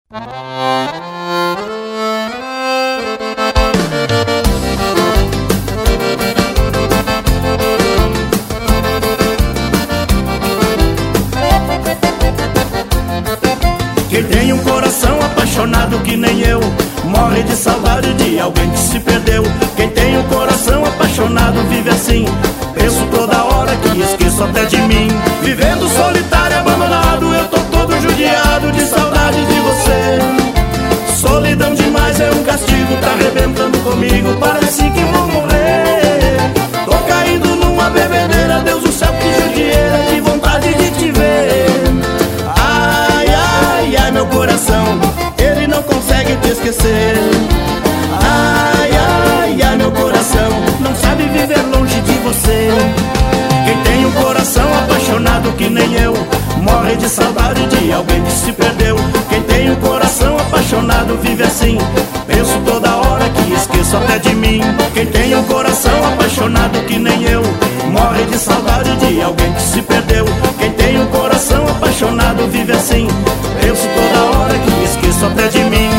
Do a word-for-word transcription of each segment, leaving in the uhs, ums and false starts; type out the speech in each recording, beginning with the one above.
Quem tem um coração apaixonado que nem eu, morre de saudade de alguém que se perdeu. Quem tem um coração apaixonado vive assim, penso toda hora que esqueço até de mim. Vivendo solitário, abandonado, eu tô todo judiado de saudade de você. Solidão demais é um castigo, tá arrebentando comigo, parece que vou morrer. Tô caindo numa bebedeira, Deus do céu, que judieira, que vontade de te ver. Meu coração, ele não consegue te esquecer. Ai, ai, ai, meu coração, não sabe viver longe de você. Quem tem um coração apaixonado que nem eu, morre de saudade de alguém que se perdeu. Quem tem um coração apaixonado vive assim, penso toda hora que esqueço até de mim. Quem tem um coração apaixonado que nem eu, morre de saudade de alguém que se perdeu. Quem tem um coração apaixonado vive assim, penso toda hora que esqueço até de mim.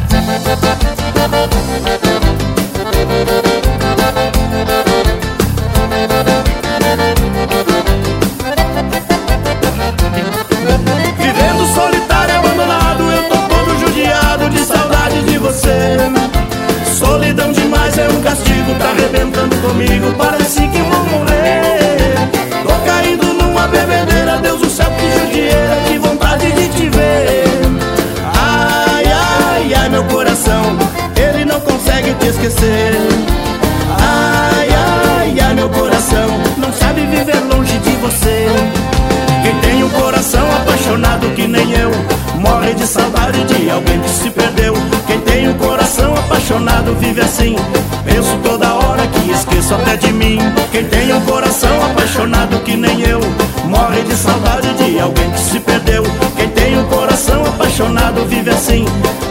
Vivendo solitário, abandonado, eu tô todo judiado de saudade de você. Solidão demais é um castigo, tá arrebentando comigo, parece que vou morrer. Tô caindo numa bebedeira, Deus do céu, que judieira, que vontade de te ver. Ai, ai, ai, meu coração, ele não consegue te esquecer. Ai, ai, ai, meu coração, não sabe viver longe de você. Quem tem um coração apaixonado que nem eu, morre de saudade de alguém que se perdeu. Quem tem um coração apaixonado vive assim, penso toda hora que esqueço até de mim. Quem tem um coração apaixonado que nem eu, morre de saudade de alguém que se perdeu. Quem tem um coração apaixonado vive assim,